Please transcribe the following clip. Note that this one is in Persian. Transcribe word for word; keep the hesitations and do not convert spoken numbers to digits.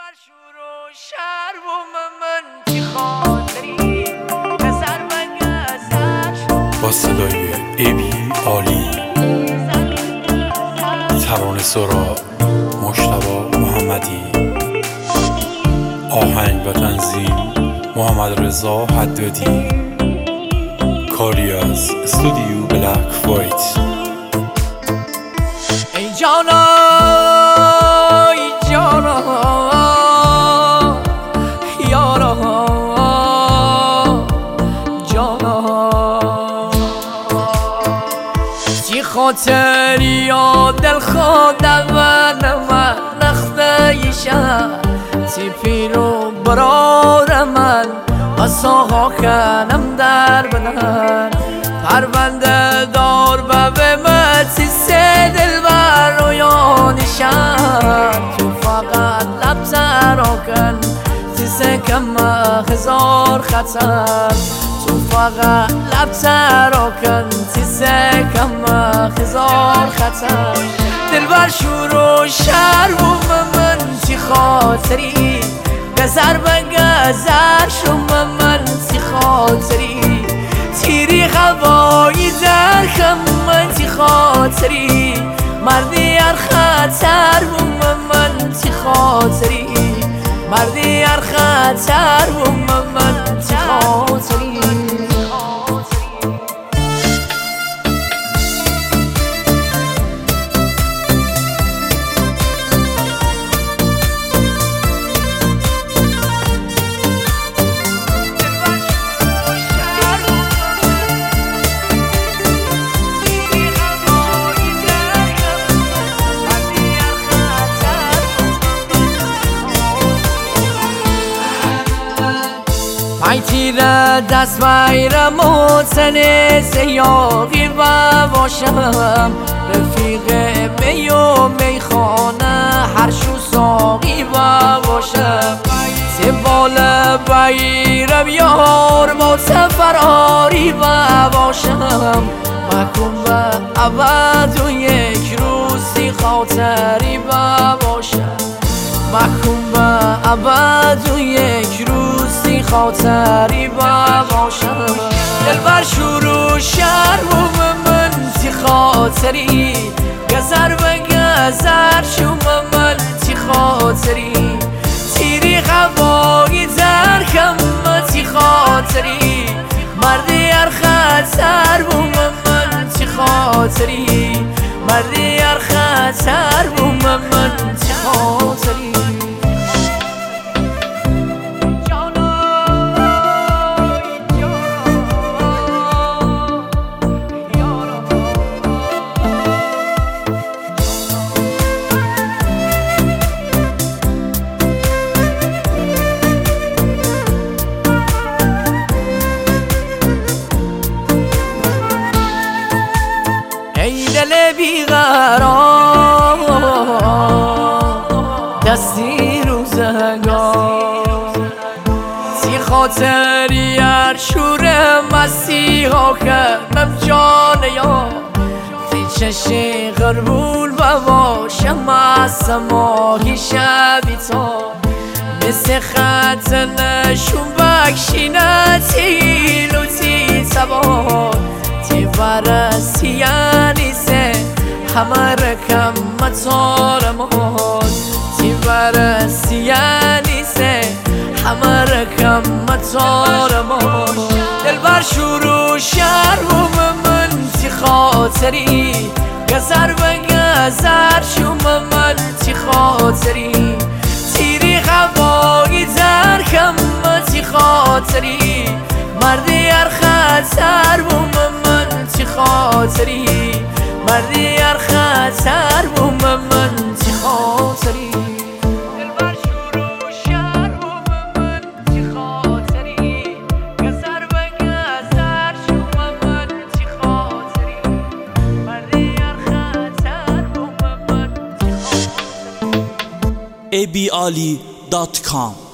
دلبر شور و شر و من چی خاطری نظر بگذر با صدای ابی عالی ترانه سرا مجتبی محمدی، آهنگ و تنظیم محمد رضا حدادی، کاری از استودیو بلک فایت. ای جانا ای جانا یارا جانا چی خاطری یا دل خودم من نخته ایشم چی پیرو برار من بساها کنم در بدن پرونده دار به مسی سه دل بر رویانشم تو فقط لب سرا کن سیسه کم هزار خطر تو فقط لب سرا کن سیسه کم هزار خطر دلبر شور و شر و من چی خاطری گذر بگذر شما من چی خاطری تیری هوایی در خم من چی خاطری مردی هر خطر و من چی خاطری مردی هر خطر و من چی خاطری ای تیر دست ویرم و سن سیاقی و باشم رفیق می و میخانه هر شو ساقی و باشم سبال بیرم یار با سفراری و باشم مکن و عبد و یک روزی خاطری و باشم مکن و عبد و یک روزی خاطری با باشم دلبر شور و شر و من چی خاطری گذر بگذر شما من چی خاطری تیری هوایی در کم چی خاطری مردی هر خطر و من چی خاطری مردی هر خطر و من چی خاطری دل بیقرار دستی روزگار سی خاطری هر شور مسیحا کنم جان یا تی چشی غربول و باشم از سماهی شبی تا مثل خط نشون بکشینه تیل و تی تبار تی برسی یعنی سه همه رکم مطارمات تی برسی یعنی سه همه رکم مطارمات دلبر شور و شر و من چی خاطری گذر بگذر شما من چی خاطری تیری هوایی در کم چی خاطری مردی هر خطر و من چی خاطری مردی هر خطر و من چی خاطری دلبر شور و شر و من چی خاطری گذر بگذر شما من چی خاطری مردی هر خطر و من چی خاطری ابی عالی دات کام